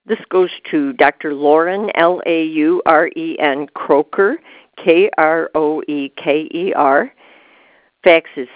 This goes to Dr. Lauren, Lauren Kroeker, Kroeker. Fax is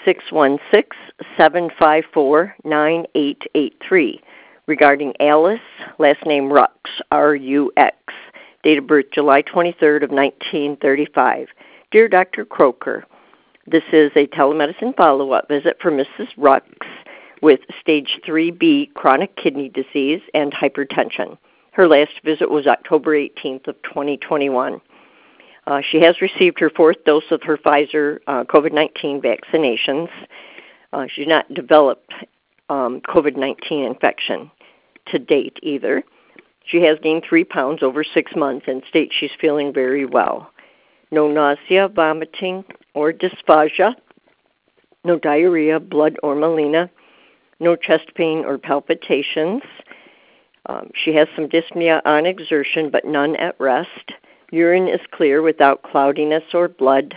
616-754-9883 regarding Alice, last name Rux, R-U-X, date of birth July 23rd of 1935. Dear Dr. Kroeker, this is a telemedicine follow-up visit for Mrs. Rux with stage 3B chronic kidney disease and hypertension. Her last visit was October 18th of 2021. She has received her fourth dose of her Pfizer COVID-19 vaccinations. She's not developed COVID-19 infection to date either. She has gained 3 pounds over 6 months and states she's feeling very well. No nausea, vomiting, or dysphagia. No diarrhea, blood, or melena. No chest pain or palpitations. She has some dyspnea on exertion, but none at rest. Urine is clear without cloudiness or blood.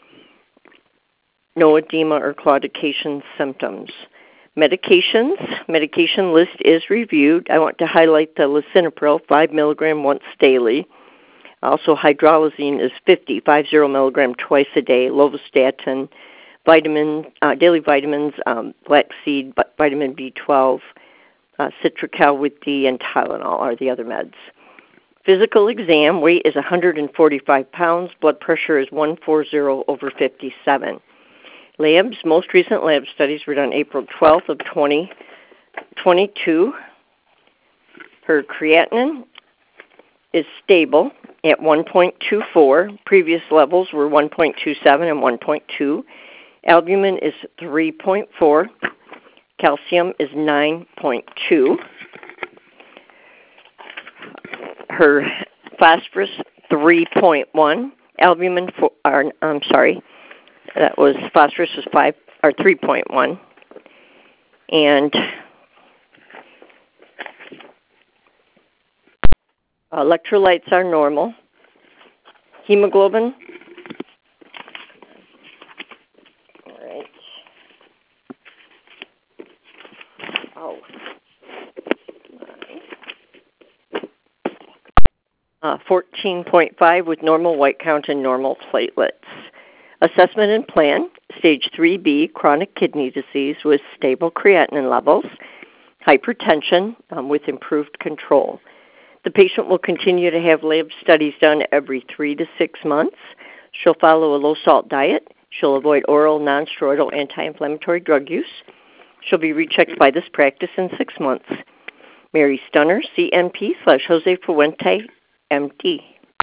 No edema or claudication symptoms. Medications. Medication list is reviewed. I want to highlight the lisinopril, 5 milligram once daily. Also, hydralazine is 50 milligram twice a day. Lovastatin, daily vitamins, flaxseed, vitamin B12, Citracal with D, and Tylenol are the other meds. Physical exam, weight is 145 pounds. Blood pressure is 140/57. Labs, most recent lab studies were done April 12th of 2022. Her creatinine is stable at 1.24. Previous levels were 1.27 and 1.2. Albumin is 3.4. Calcium is 9.2. Her phosphorus 3.1. Albumin phosphorus was 3.1. And electrolytes are normal. Hemoglobin. All right. 14.5 with normal white count and normal platelets. Assessment and plan, stage 3B, chronic kidney disease with stable creatinine levels, hypertension with improved control. The patient will continue to have lab studies done every 3 to 6 months. She'll follow a low-salt diet. She'll avoid oral non-steroidal anti-inflammatory drug use. She'll be rechecked by this practice in 6 months. Mary Stunner, CNP /Jose Fuente, MD.